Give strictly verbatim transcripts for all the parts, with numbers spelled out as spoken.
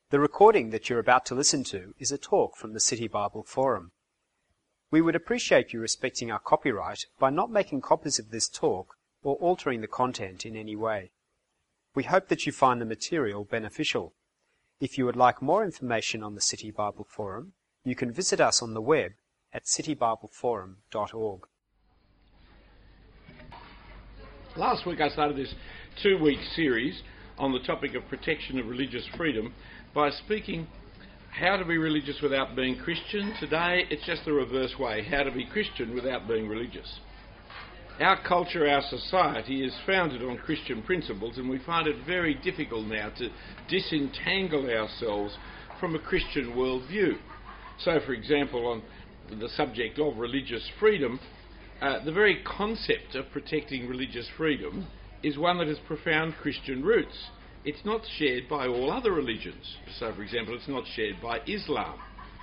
The recording that you're about to listen to is a talk from the City Bible Forum. We would appreciate you respecting our copyright by not making copies of this talk or altering the content in any way. We hope that you find the material beneficial. If you would like more information on the City Bible Forum, you can visit us on the web at city bible forum dot org. Last week I started this two-week series on the topic of protection of religious freedom by speaking how to be religious without being Christian. Today it's just the reverse way, how to be Christian without being religious. Our culture, our society is founded on Christian principles, and we find it very difficult now to disentangle ourselves from a Christian worldview. So, for example, on the subject of religious freedom, uh, the very concept of protecting religious freedom is one that has profound Christian roots. It's not shared by all other religions. So, for example, it's not shared by Islam.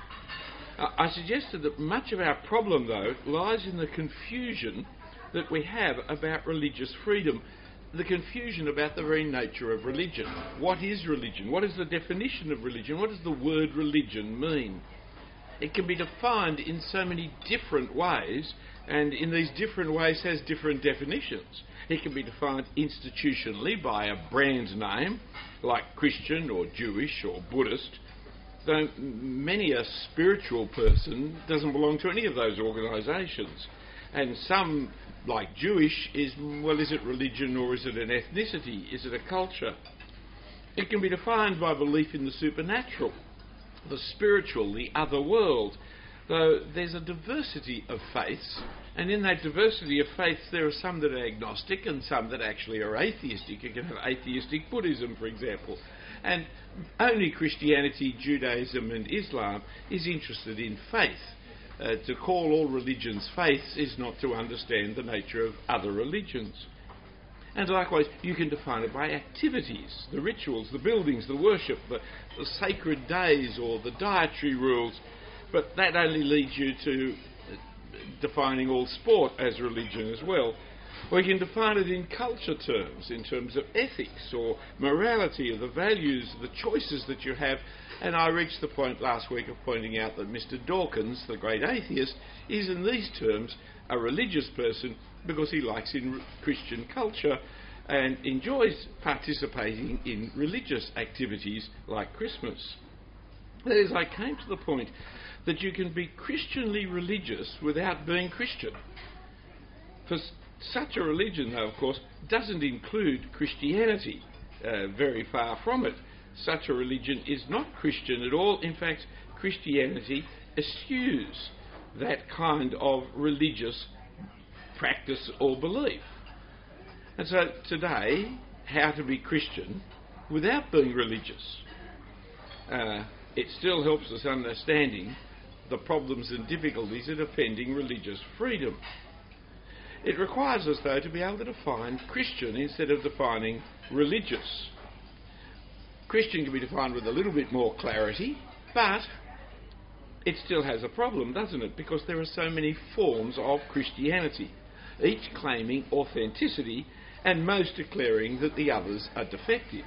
Uh, I suggested that much of our problem, though, lies in the confusion that we have about religious freedom, the confusion about the very nature of religion. What is religion? What is the definition of religion? What does the word religion mean? It can be defined in so many different ways, and in these different ways has different definitions. It can be defined institutionally by a brand name, like Christian or Jewish or Buddhist, though many a spiritual person doesn't belong to any of those organisations. And some, like Jewish, is, well, is it religion or is it an ethnicity? Is it a culture? It can be defined by belief in the supernatural, the spiritual, the other world, though there's a diversity of faiths, and in that diversity of faiths there are some that are agnostic and some that actually are atheistic. You can have atheistic Buddhism, for example, and only Christianity, Judaism and Islam is interested in faith. Uh, to call all religions faiths is not to understand the nature of other religions. And likewise, you can define it by activities, the rituals, the buildings, the worship, the, the sacred days or the dietary rules, but that only leads you to defining all sport as religion as well. Or you can define it in culture terms, in terms of ethics or morality or the values, the choices that you have. And I reached the point last week of pointing out that Mister Dawkins, the great atheist, is in these terms a religious person because he likes in Christian culture and enjoys participating in religious activities like Christmas. That is, I came to the point that you can be Christianly religious without being Christian. For such a religion, though, of course, doesn't include Christianity, uh, very far from it. Such a religion is not Christian at all. In fact, Christianity eschews that kind of religious practice or belief. And so today, how to be Christian without being religious. Uh, it still helps us understanding the problems and difficulties of defending religious freedom. It requires us, though, to be able to define Christian instead of defining religious. Christian can be defined with a little bit more clarity, but it still has a problem, doesn't it? Because there are so many forms of Christianity, each claiming authenticity and most declaring that the others are defective.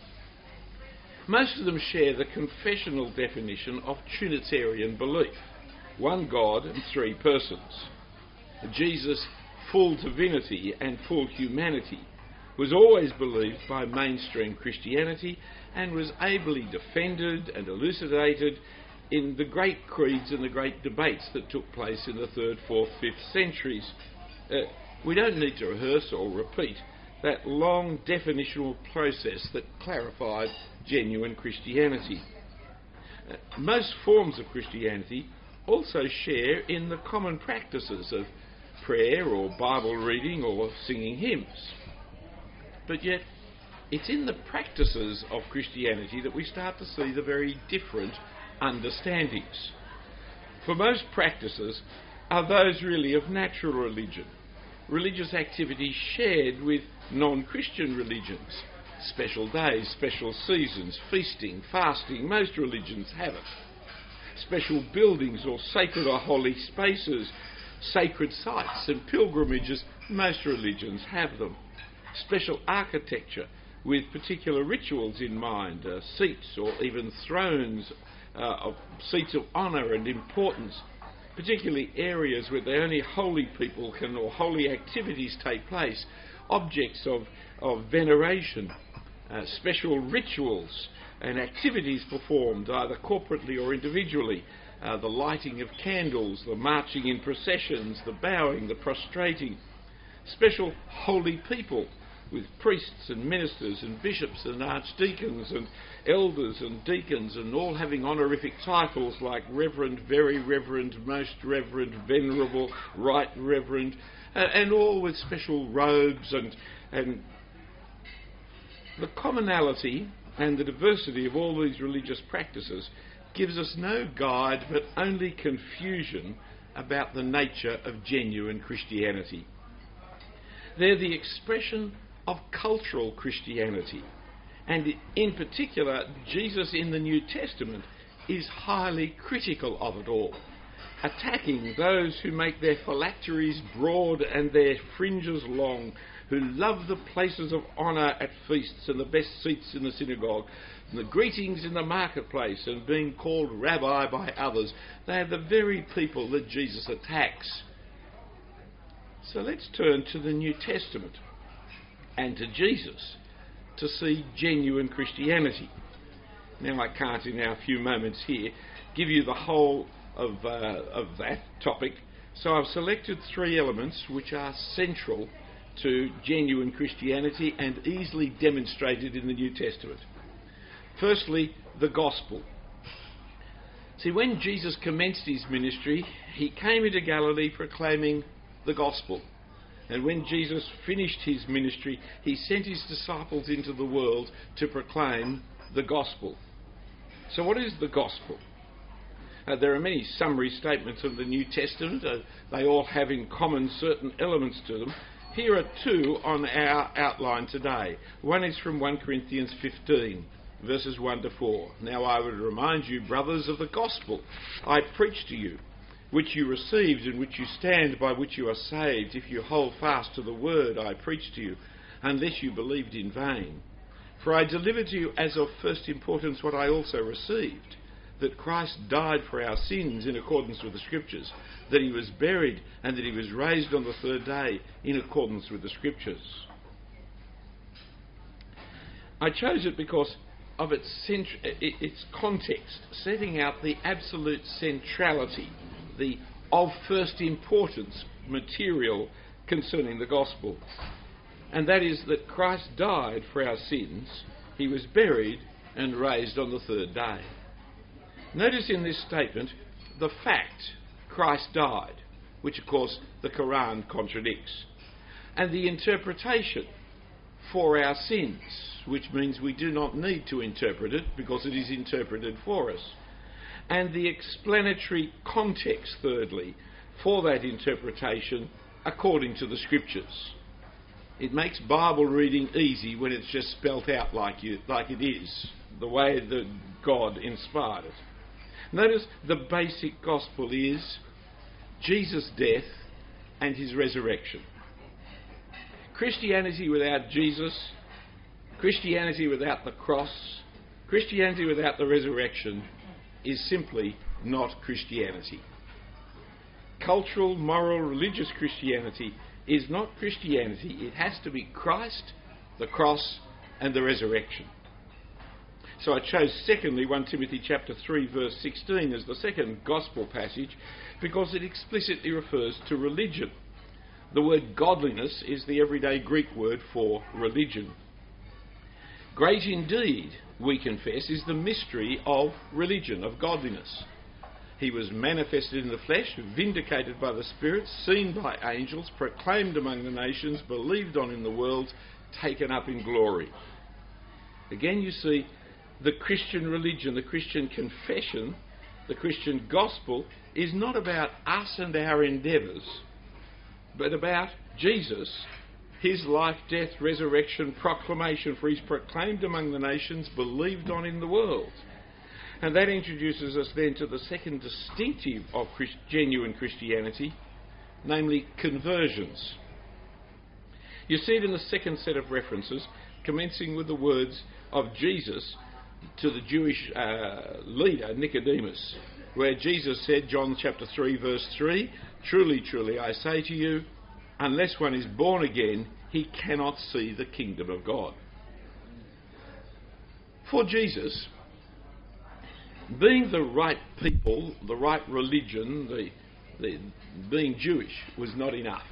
Most of them share the confessional definition of Trinitarian belief: one God and three persons. Jesus, full divinity and full humanity, was always believed by mainstream Christianity and was ably defended and elucidated in the great creeds and the great debates that took place in the third, fourth, fifth centuries. Uh, we don't need to rehearse or repeat that long definitional process that clarified genuine Christianity. Uh, most forms of Christianity also share in the common practices of prayer or Bible reading or singing hymns. But yet, it's in the practices of Christianity that we start to see the very different understandings. For most practices are those really of natural religion, religious activities shared with non-Christian religions, special days, special seasons, feasting, fasting. Most religions have it. Special buildings or sacred or holy spaces, sacred sites and pilgrimages. Most religions have them. Special architecture, with particular rituals in mind, uh, seats or even thrones, uh, of seats of honour and importance, particularly areas where the only holy people can or holy activities take place, objects of, of veneration, uh, special rituals and activities performed either corporately or individually, uh, the lighting of candles, the marching in processions, the bowing, the prostrating, special holy people with priests and ministers and bishops and archdeacons and elders and deacons, and all having honorific titles like Reverend, Very Reverend, Most Reverend, Venerable, Right Reverend, uh, and all with special robes. And, and the commonality and the diversity of all these religious practices gives us no guide but only confusion about the nature of genuine Christianity. They're the expression of cultural Christianity, and in particular Jesus in the New Testament is highly critical of it all, attacking those who make their phylacteries broad and their fringes long, who love the places of honour at feasts and the best seats in the synagogue, and the greetings in the marketplace and being called rabbi by others. They are the very people that Jesus attacks. So let's turn to the New Testament and to Jesus to see genuine Christianity. Now, I can't in our few moments here give you the whole of, uh, of that topic, so I've selected three elements which are central to genuine Christianity and easily demonstrated in the New Testament. Firstly, the gospel. See, when Jesus commenced his ministry, he came into Galilee proclaiming the gospel. And when Jesus finished his ministry, he sent his disciples into the world to proclaim the gospel. So what is the gospel? Uh, there are many summary statements of the New Testament. Uh, they all have in common certain elements to them. Here are two on our outline today. One is from First Corinthians fifteen, verses one to four. Now I would remind you, brothers, of the gospel I preached to you, which you received, in which you stand, by which you are saved, if you hold fast to the word I preached to you, unless you believed in vain. For I delivered to you as of first importance what I also received, that Christ died for our sins in accordance with the Scriptures, that he was buried, and that he was raised on the third day in accordance with the Scriptures. I chose it because of its, cent- its context, setting out the absolute centrality, the of first importance material concerning the gospel. And that is that Christ died for our sins, he was buried and raised on the third day. Notice in this statement the fact Christ died, which of course the Quran contradicts, and the interpretation for our sins, which means we do not need to interpret it because it is interpreted for us, and the explanatory context, thirdly, for that interpretation according to the Scriptures. It makes Bible reading easy when it's just spelt out like, you, like it is, the way that God inspired it. Notice the basic gospel is Jesus' death and his resurrection. Christianity without Jesus, Christianity without the cross, Christianity without the resurrection is simply not Christianity. Cultural, moral, religious Christianity is not Christianity. It has to be Christ, the cross, and the resurrection. So I chose secondly First Timothy chapter three verse sixteen as the second gospel passage because it explicitly refers to religion. The word godliness is the everyday Greek word for religion. Great indeed, we confess, is the mystery of religion, of godliness. He was manifested in the flesh, vindicated by the Spirit, seen by angels, proclaimed among the nations, believed on in the world, taken up in glory. Again, you see, the Christian religion, the Christian confession, the Christian gospel is not about us and our endeavours, but about Jesus, his life, death, resurrection, proclamation, for he's proclaimed among the nations, believed on in the world. And that introduces us then to the second distinctive of Christ- genuine Christianity, namely conversions. You see it in the second set of references, commencing with the words of Jesus to the Jewish uh, leader Nicodemus, where Jesus said, John chapter three verse three, "Truly, truly, I say to you, unless one is born again, he cannot see the kingdom of God." For Jesus, being the right people, the right religion, the, the being Jewish was not enough.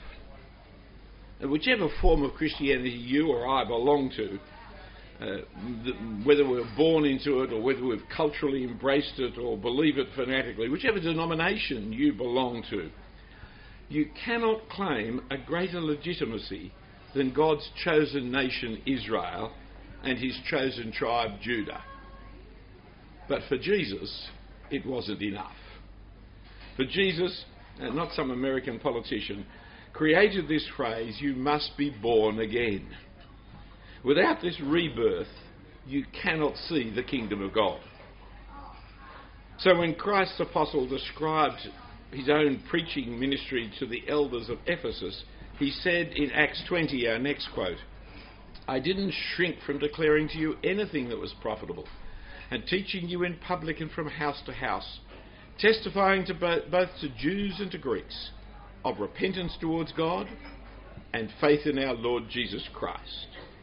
And whichever form of Christianity you or I belong to, uh, the, whether we were born into it or whether we've culturally embraced it or believe it fanatically, whichever denomination you belong to, you cannot claim a greater legitimacy than God's chosen nation Israel and his chosen tribe Judah. But for Jesus, it wasn't enough. For Jesus, uh, not some American politician, created this phrase, "You must be born again." Without this rebirth, you cannot see the kingdom of God. So when Christ's apostle described his own preaching ministry to the elders of Ephesus, he said in Acts twenty, our next quote, "I didn't shrink from declaring to you anything that was profitable, and teaching you in public and from house to house, testifying to bo- both to Jews and to Greeks of repentance towards God and faith in our Lord Jesus Christ."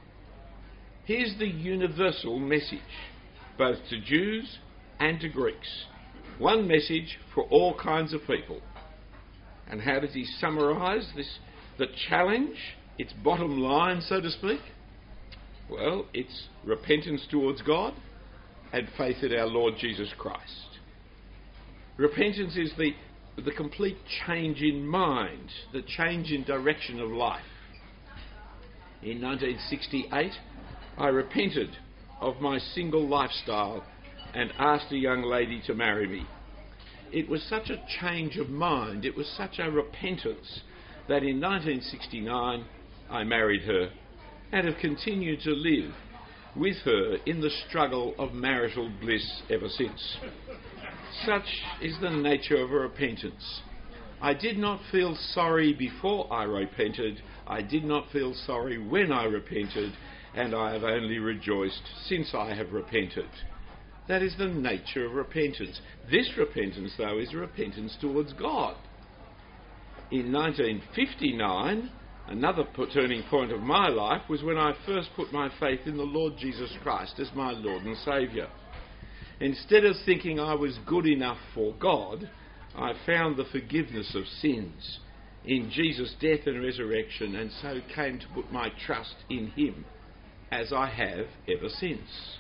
Here's the universal message, both to Jews and to Greeks. One message for all kinds of people. And how does he summarise this, the challenge, its bottom line, so to speak? Well, it's repentance towards God and faith in our Lord Jesus Christ. Repentance is the, the complete change in mind, the change in direction of life. In nineteen sixty-eight, I repented of my single lifestyle and asked a young lady to marry me. It was such a change of mind, it was such a repentance, that in nineteen sixty-nine I married her and have continued to live with her in the struggle of marital bliss ever since. Such is the nature of a repentance. I did not feel sorry before I repented, I did not feel sorry when I repented, and I have only rejoiced since I have repented. That is the nature of repentance. This repentance, though, is repentance towards God. In nineteen fifty-nine, another turning point of my life was when I first put my faith in the Lord Jesus Christ as my Lord and Saviour. Instead of thinking I was good enough for God, I found the forgiveness of sins in Jesus' death and resurrection, and so came to put my trust in him, as I have ever since.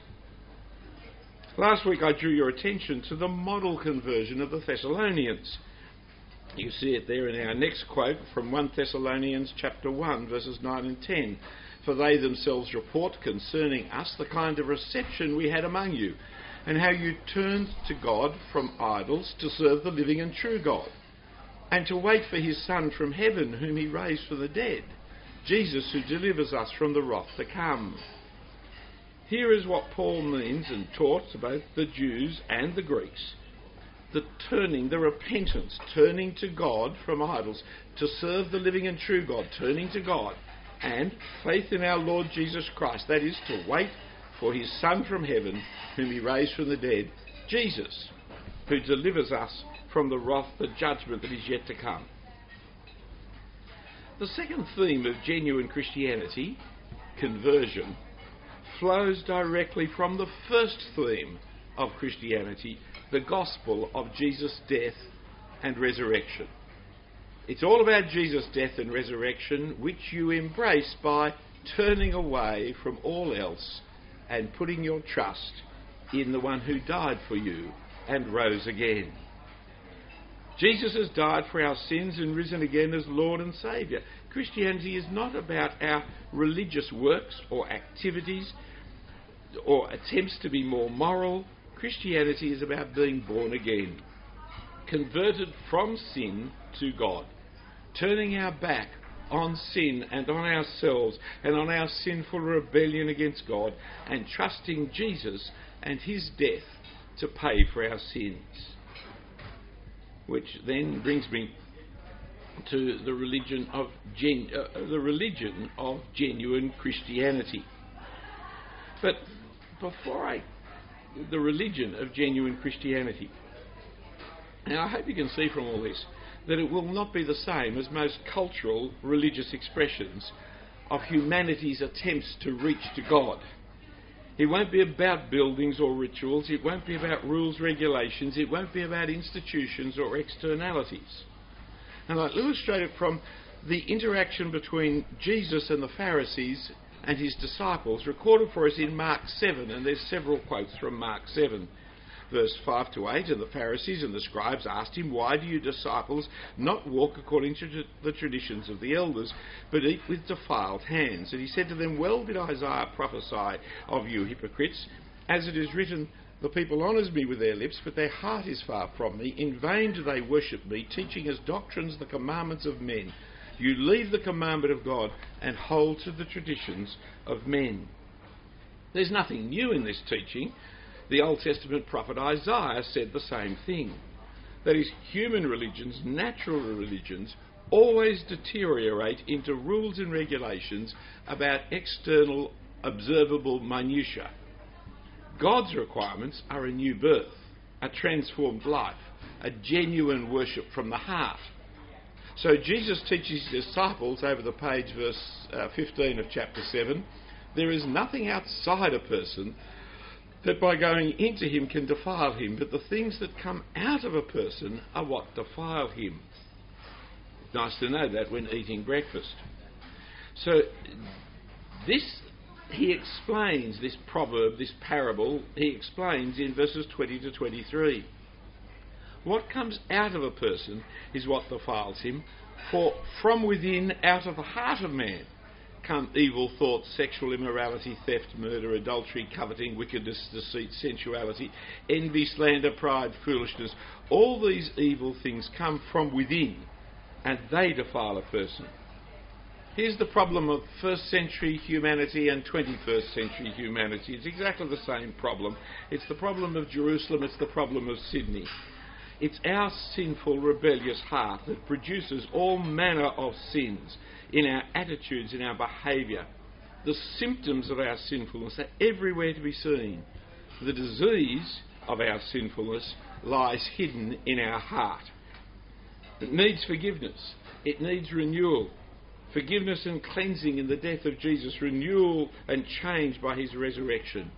Last week I drew your attention to the model conversion of the Thessalonians. You see it there in our next quote from First Thessalonians chapter one, verses nine and ten. "For they themselves report concerning us the kind of reception we had among you, and how you turned to God from idols to serve the living and true God, and to wait for his Son from heaven, whom he raised from the dead, Jesus, who delivers us from the wrath to come." Here is what Paul means and taught to both the Jews and the Greeks. The turning, the repentance, turning to God from idols, to serve the living and true God, turning to God, and faith in our Lord Jesus Christ, that is, to wait for his Son from heaven, whom he raised from the dead, Jesus, who delivers us from the wrath, the judgment that is yet to come. The second theme of genuine Christianity, conversion, flows directly from the first theme of Christianity, the gospel of Jesus' death and resurrection. It's all about Jesus' death and resurrection, which you embrace by turning away from all else and putting your trust in the one who died for you and rose again. Jesus has died for our sins and risen again as Lord and Saviour. Christianity is not about our religious works or activities or attempts to be more moral. Christianity is about being born again, converted from sin to God, turning our back on sin and on ourselves and on our sinful rebellion against God, and trusting Jesus and his death to pay for our sins. Which then brings me to the religion of gen- uh, the religion of genuine Christianity. But before I... the religion of genuine Christianity. Now, I hope you can see from all this that it will not be the same as most cultural religious expressions of humanity's attempts to reach to God. It won't be about buildings or rituals. It won't be about rules, regulations. It won't be about institutions or externalities. And I'll illustrate it from the interaction between Jesus and the Pharisees and his disciples, recorded for us in Mark seven, and there's several quotes from Mark seven. Verse five to eight, and the Pharisees and the scribes asked him, "Why do you disciples not walk according to the traditions of the elders, but eat with defiled hands?" And he said to them, "Well did Isaiah prophesy of you hypocrites, as it is written, the people honours me with their lips, but their heart is far from me. In vain do they worship me, teaching as doctrines the commandments of men. You leave the commandment of God and hold to the traditions of men." There's nothing new in this teaching. The Old Testament prophet Isaiah said the same thing. That is, human religions, natural religions, always deteriorate into rules and regulations about external, observable minutiae. God's requirements are a new birth, a transformed life, a genuine worship from the heart. So Jesus teaches his disciples over the page, verse uh, fifteen of chapter seven, there is nothing outside a person that by going into him can defile him, but the things that come out of a person are what defile him. It's nice to know that when eating breakfast. So this, he explains this proverb, this parable, he explains in verses twenty to twenty-three. What comes out of a person is what defiles him, for from within, out of the heart of man, come evil thoughts, sexual immorality, theft, murder, adultery, coveting, wickedness, deceit, sensuality, envy, slander, pride, foolishness. All these evil things come from within, and they defile a person. Here's the problem of first century humanity and twenty-first century humanity. It's exactly the same problem. It's the problem of Jerusalem, it's the problem of Sydney. It's our sinful, rebellious heart that produces all manner of sins in our attitudes, in our behaviour. The symptoms of our sinfulness are everywhere to be seen. The disease of our sinfulness lies hidden in our heart. It needs forgiveness. It needs renewal. Forgiveness and cleansing in the death of Jesus. Renewal and change by his resurrection.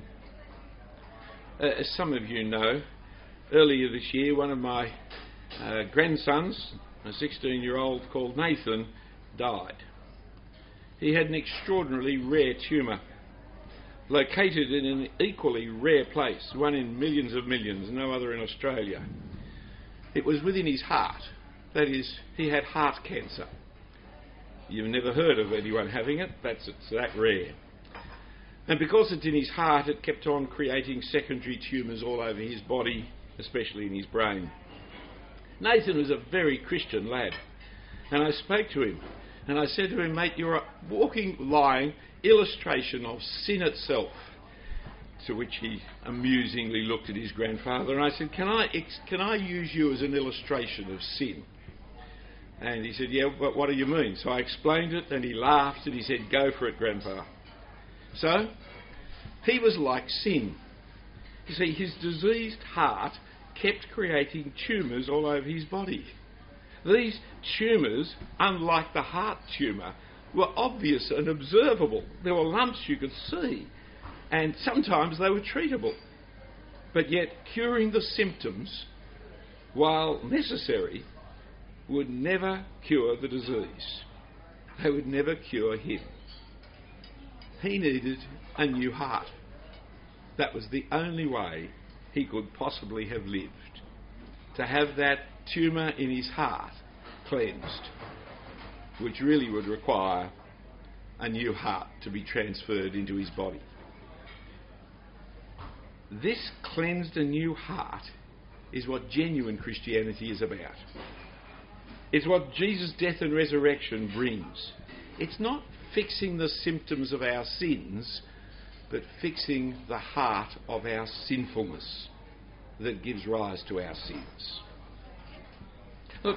Uh, as some of you know, earlier this year, one of my uh, grandsons, a sixteen-year-old called Nathan, died. He had an extraordinarily rare tumour, located in an equally rare place, one in millions of millions, no other in Australia. It was within his heart. That is, he had heart cancer. You've never heard of anyone having it, that's it's that rare. And because it's in his heart, it kept on creating secondary tumours all over his body, especially in his brain. Nathan was a very Christian lad, and I spoke to him, and I said to him, "Mate, you're a walking, lying illustration of sin itself." To which he amusingly looked at his grandfather, and I said, can I, ex- can I use you as an illustration of sin? And he said, "Yeah, but what do you mean?" So I explained it, and he laughed, and he said, "Go for it, Grandpa." So, he was like sin. You see, his diseased heart kept creating tumours all over his body. These tumours, unlike the heart tumour, were obvious and observable. There were lumps you could see, and sometimes they were treatable. But yet, curing the symptoms, while necessary, would never cure the disease. They would never cure him. He needed a new heart. That was the only way he could possibly have lived, to have that tumour in his heart cleansed, which really would require a new heart to be transferred into his body. This cleansed and new heart is what genuine Christianity is about. It's what Jesus' death and resurrection brings. It's not fixing the symptoms of our sins, but fixing the heart of our sinfulness that gives rise to our sins. Look,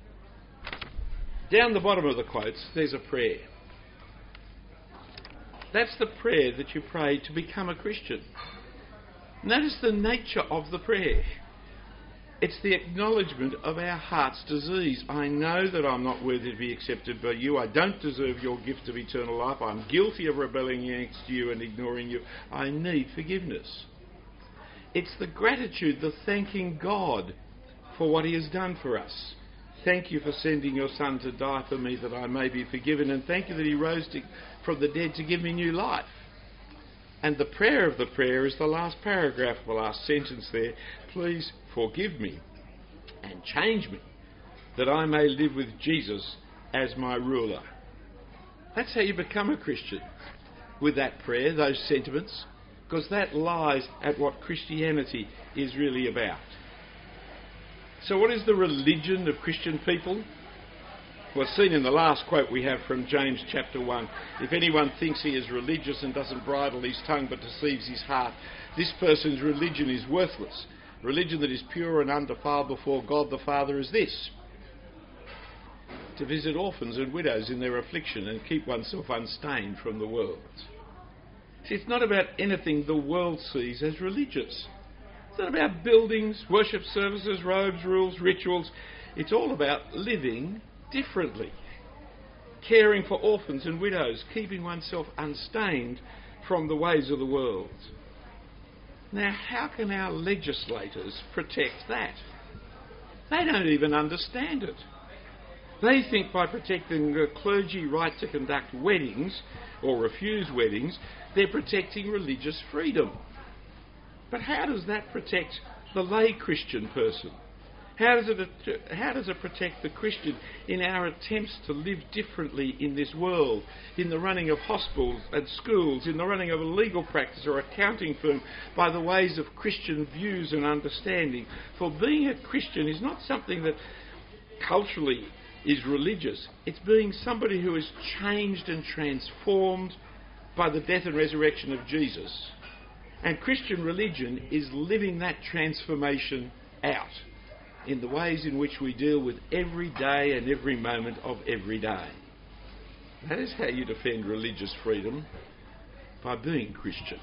down the bottom of the quotes, there's a prayer. That's the prayer that you pray to become a Christian. Notice the nature of the prayer. It's the acknowledgement of our heart's disease. I know that I'm not worthy to be accepted by you. I don't deserve your gift of eternal life. I'm guilty of rebelling against you and ignoring you. I need forgiveness. It's the gratitude, the thanking God for what he has done for us. Thank you for sending your Son to die for me that I may be forgiven, and thank you that he rose to, from the dead to give me new life. And the prayer of the prayer is the last paragraph, the last sentence there. Please forgive me and change me that I may live with Jesus as my ruler. That's how you become a Christian, with that prayer, those sentiments, because that lies at what Christianity is really about. So what is the religion of Christian people? Well, seen in the last quote we have from James chapter one. If anyone thinks he is religious and doesn't bridle his tongue but deceives his heart, this person's religion is worthless. Religion that is pure and undefiled before God the Father is this: to visit orphans and widows in their affliction and keep oneself unstained from the world. See, it's not about anything the world sees as religious. It's not about buildings, worship services, robes, rules, rituals. It's all about living differently, caring for orphans and widows, keeping oneself unstained from the ways of the world. Now, how can our legislators protect that? They don't even understand it. They think by protecting the clergy right to conduct weddings or refuse weddings, they're protecting religious freedom. But how does that protect the lay Christian person? How does it, how does it protect the Christian in our attempts to live differently in this world, in the running of hospitals and schools, in the running of a legal practice or accounting firm, by the ways of Christian views and understanding? For being a Christian is not something that culturally is religious. It's being somebody who is changed and transformed by the death and resurrection of Jesus. And Christian religion is living that transformation out in the ways in which we deal with every day and every moment of every day. That is how you defend religious freedom, by being Christian.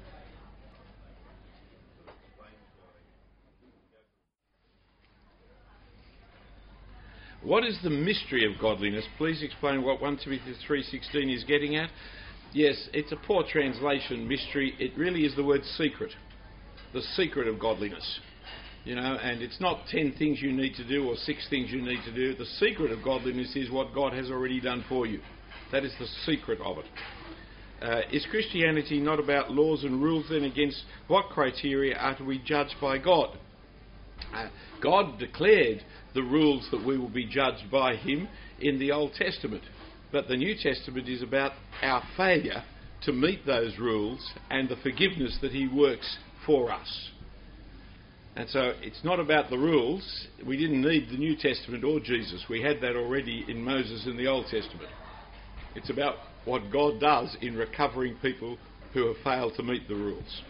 What is the mystery of godliness? Please explain what First Timothy three sixteen is getting at. Yes, it's a poor translation, mystery. It really is the word secret. The secret of godliness. You know, and it's not ten things you need to do or six things you need to do. The secret of godliness is what God has already done for you. That is the secret of it. Uh, is Christianity not about laws and rules then? Against what criteria are to be judged by God? Uh, God declared the rules that we will be judged by him in the Old Testament. But the New Testament is about our failure to meet those rules and the forgiveness that he works for us. And so it's not about the rules. We didn't need the New Testament or Jesus. We had that already in Moses in the Old Testament. It's about what God does in recovering people who have failed to meet the rules.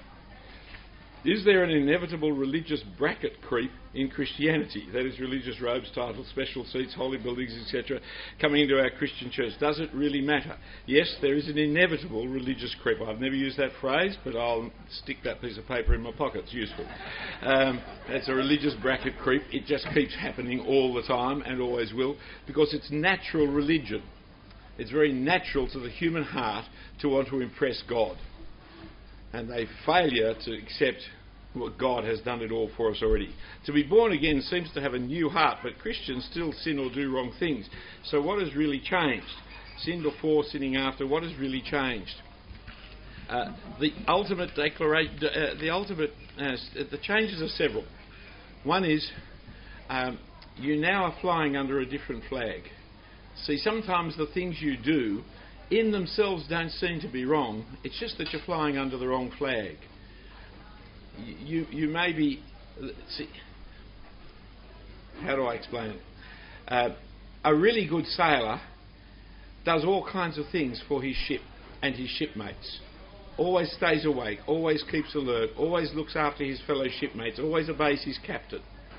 Is there an inevitable religious bracket creep in Christianity? That is, religious robes, titles, special seats, holy buildings, et cetera, coming into our Christian church. Does it really matter? Yes, there is an inevitable religious creep. I've never used that phrase, but I'll stick that piece of paper in my pocket. It's useful. Um, it's a religious bracket creep. It just keeps happening all the time and always will, because it's natural religion. It's very natural to the human heart to want to impress God. And a failure to accept what God has done it all for us already. To be born again seems to have a new heart, but Christians still sin or do wrong things. So what has really changed? Sin before, sinning after. What has really changed? Uh, the ultimate declaration, uh, the ultimate, uh, the changes are several. One is um, you now are flying under a different flag. See, sometimes the things you do in themselves don't seem to be wrong. It's just that you're flying under the wrong flag. You you may be... See, how do I explain it? Uh, a really good sailor does all kinds of things for his ship and his shipmates. Always stays awake, always keeps alert, always looks after his fellow shipmates, always obeys his captain.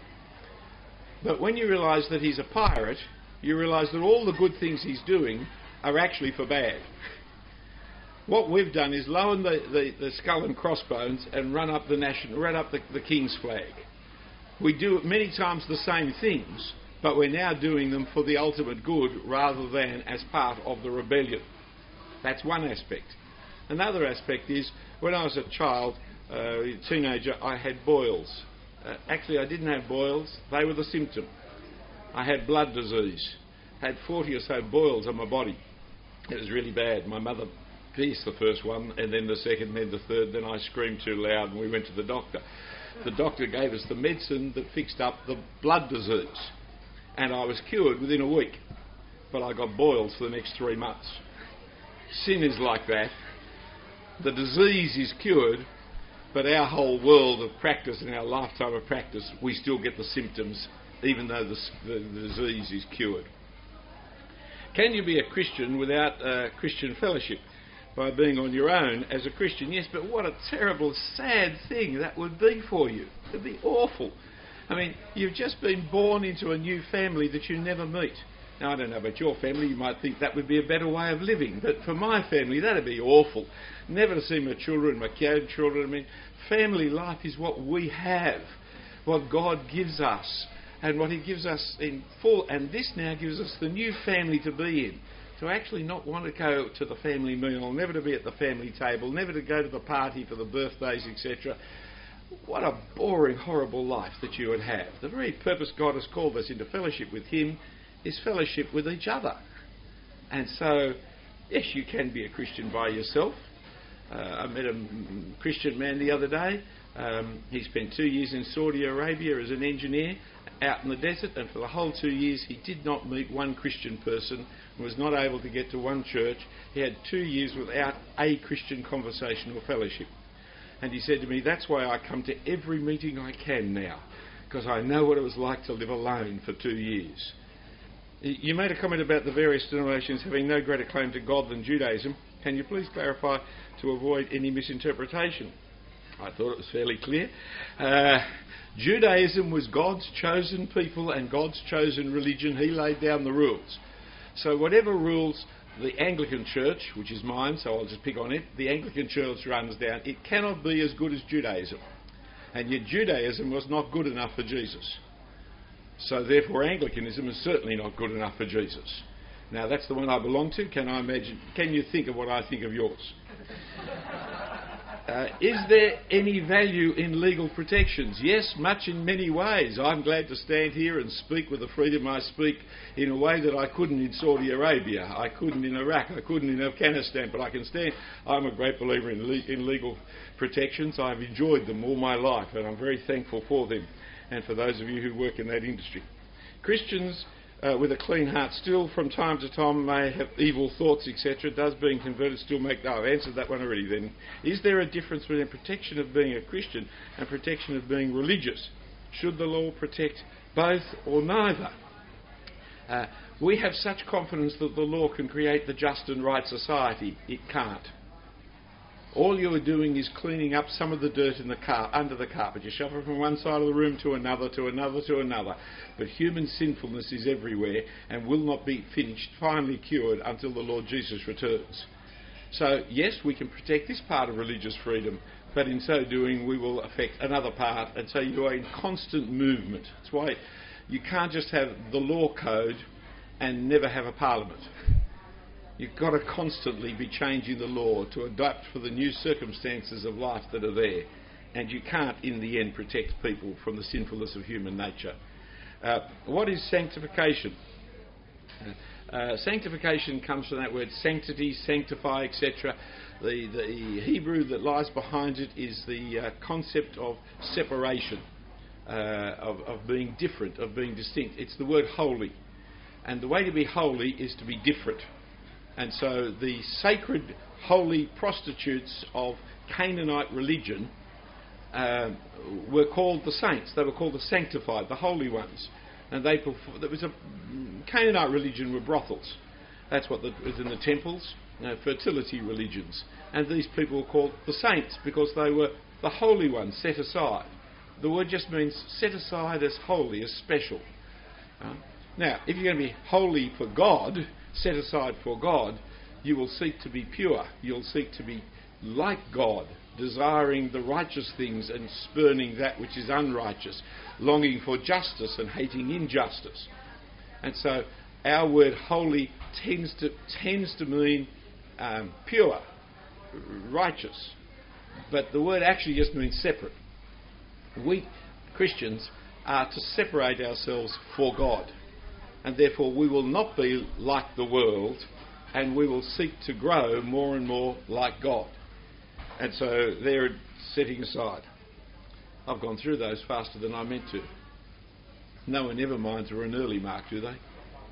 But when you realise that he's a pirate, you realise that all the good things he's doing are actually for bad. What we've done is lowered the, the, the skull and crossbones and run up the national, run up the, the King's flag. We do many times the same things, but we're now doing them for the ultimate good rather than as part of the rebellion. That's one aspect. Another aspect is, when I was a child, uh, a teenager, I had boils. Uh, actually, I didn't have boils. They were the symptom. I had blood disease. I had forty or so boils on my body. It was really bad. My mother pierced the first one, and then the second, then the third. Then I screamed too loud, and we went to the doctor. The doctor gave us the medicine that fixed up the blood disease, and I was cured within a week. But I got boils for the next three months. Sin is like that. The disease is cured, but our whole world of practice and our lifetime of practice, we still get the symptoms, even though the, the, the disease is cured. Can you be a Christian without uh, Christian fellowship? By being on your own as a Christian? Yes, but what a terrible, sad thing that would be for you. It would be awful. I mean, you've just been born into a new family that you never meet. Now, I don't know about your family, you might think that would be a better way of living, but for my family, that would be awful. Never to see my children, my grandchildren. I mean, family life is what we have, what God gives us, and what He gives us in full, and this now gives us the new family to be in. To actually not want to go to the family meal, never to be at the family table, never to go to the party for the birthdays, et cetera. What a boring, horrible life that you would have. The very purpose God has called us into fellowship with Him is fellowship with each other. And so, yes, you can be a Christian by yourself. Uh, I met a Christian man the other day. Um, he spent two years in Saudi Arabia as an engineer out in the desert, and for the whole two years he did not meet one Christian person and was not able to get to one church. He had two years without a Christian conversation or fellowship. And he said to me, that's why I come to every meeting I can now, because I know what it was like to live alone for two years. You made a comment about the various denominations having no greater claim to God than Judaism. Can you please clarify to avoid any misinterpretation? I thought it was fairly clear. Uh, Judaism was God's chosen people and God's chosen religion. He laid down the rules. So whatever rules the Anglican Church, which is mine, so I'll just pick on it, the Anglican Church runs down, it cannot be as good as Judaism. And yet Judaism was not good enough for Jesus. So therefore Anglicanism is certainly not good enough for Jesus. Now that's the one I belong to. Can I imagine? Can you think of what I think of yours? Uh, is there any value in legal protections? Yes, much in many ways. I'm glad to stand here and speak with the freedom I speak in a way that I couldn't in Saudi Arabia, I couldn't in Iraq, I couldn't in Afghanistan, but I can stand. I'm a great believer in, le- in legal protections. I've enjoyed them all my life and I'm very thankful for them and for those of you who work in that industry. Christians Uh, with a clean heart still from time to time may have evil thoughts, et cetera. Does being converted still make... No, I've answered that one already then. Is there a difference between protection of being a Christian and protection of being religious? Should the law protect both or neither? Uh, we have such confidence that the law can create the just and right society. It can't. All you are doing is cleaning up some of the dirt in the car under the carpet. You shuffle it from one side of the room to another, to another, to another. But human sinfulness is everywhere and will not be finished, finally cured, until the Lord Jesus returns. So, yes, we can protect this part of religious freedom, but in so doing we will affect another part, and so you are in constant movement. That's why you can't just have the law code and never have a parliament. You've got to constantly be changing the law to adapt for the new circumstances of life that are there. And you can't, in the end, protect people from the sinfulness of human nature. Uh, what is sanctification? Uh, uh, sanctification comes from that word sanctity, sanctify, et cetera. The, the Hebrew that lies behind it is the uh, concept of separation, uh, of, of being different, of being distinct. It's the word holy. And the way to be holy is to be different. And so the sacred, holy prostitutes of Canaanite religion uh, were called the saints. They were called the sanctified, the holy ones. And they there was a Canaanite religion were brothels. That's what the, was in the temples, you know, fertility religions. And these people were called the saints because they were the holy ones, set aside. The word just means set aside as holy, as special. Uh, now, if you're going to be holy for God, set aside for God, You will seek to be pure. You'll seek to be like God, desiring the righteous things and spurning that which is unrighteous, longing for justice and hating injustice. And so our word holy tends to tends to mean um, pure, righteous. But the word actually just means separate. We Christians are to separate ourselves for God. And therefore we will not be like the world, and we will seek to grow more and more like God. And so they're setting aside. I've gone through those faster than I meant to. No one ever minds we're an early mark, do they?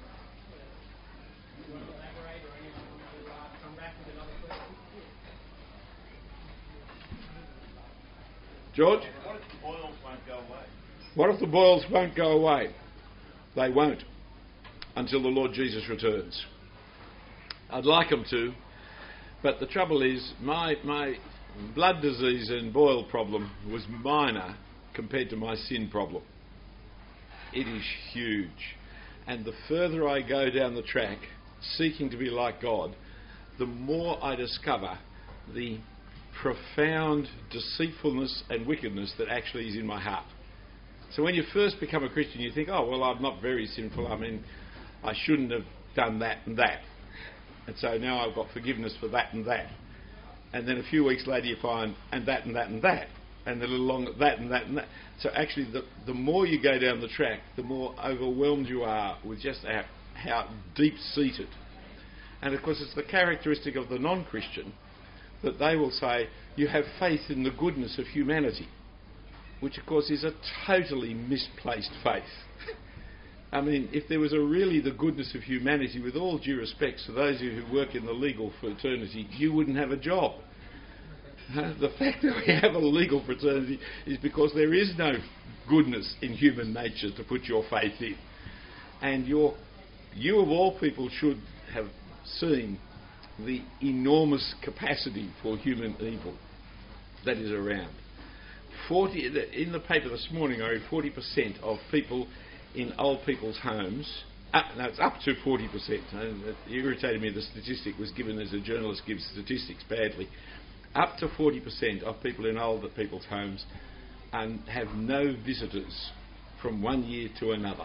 George? What if the boils won't go away? What if the boils won't go away? They won't until the Lord Jesus returns. I'd like them to, but the trouble is my my blood disease and boil problem was minor compared to my sin problem. It is huge. And the further I go down the track seeking to be like God, the more I discover the profound deceitfulness and wickedness that actually is in my heart. So when you first become a Christian, you think, oh, well, I'm not very sinful. I mean, I shouldn't have done that and that. And so now I've got forgiveness for that and that. And then a few weeks later you find, and that and that and that. And a little longer, that and that and that. So actually, the, the more you go down the track, the more overwhelmed you are with just how, how deep-seated. And of course, it's the characteristic of the non-Christian that they will say, you have faith in the goodness of humanity, which of course is a totally misplaced faith. I mean, if there was a really the goodness of humanity, with all due respect to those of you who work in the legal fraternity, you wouldn't have a job. Uh, the fact that we have a legal fraternity is because there is no goodness in human nature to put your faith in. And your, you of all people should have seen the enormous capacity for human evil that is around. forty in the paper this morning, I read forty percent of people in old people's homes. Uh, no, it's up to forty percent. And it irritated me the statistic was given as a journalist gives statistics badly. Up to forty percent of people in older people's homes um, have no visitors from one year to another.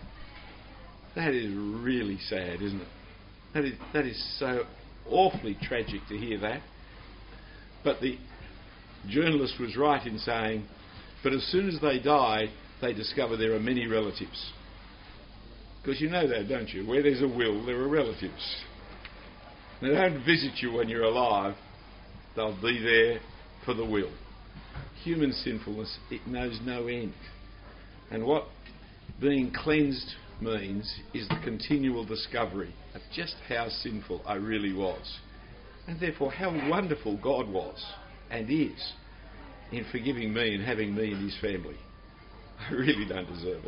That is really sad, isn't it? That is, that is so awfully tragic to hear that. But the journalist was right in saying, but as soon as they die, they discover there are many relatives. Because you know that, don't you? Where there's a will, there are relatives. They don't visit you when you're alive. They'll be there for the will. Human sinfulness, it knows no end. And what being cleansed means is the continual discovery of just how sinful I really was. And therefore how wonderful God was and is in forgiving me and having me in his family. I really don't deserve it.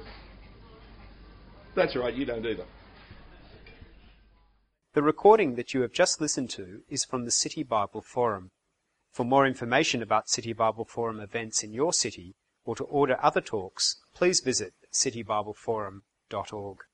That's right, you don't either. The recording that you have just listened to is from the City Bible Forum. For more information about City Bible Forum events in your city, or to order other talks, please visit city bible forum dot org.